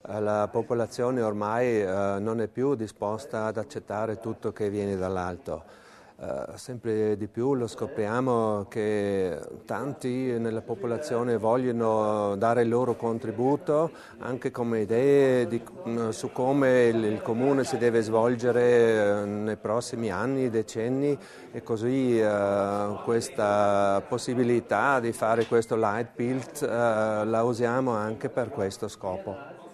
La popolazione ormai non è più disposta ad accettare tutto che viene dall'alto. Sempre di più lo scopriamo che tanti nella popolazione vogliono dare il loro contributo anche come idee su come il comune si deve svolgere nei prossimi anni, decenni, e così questa possibilità di fare questo Leitbild la usiamo anche per questo scopo.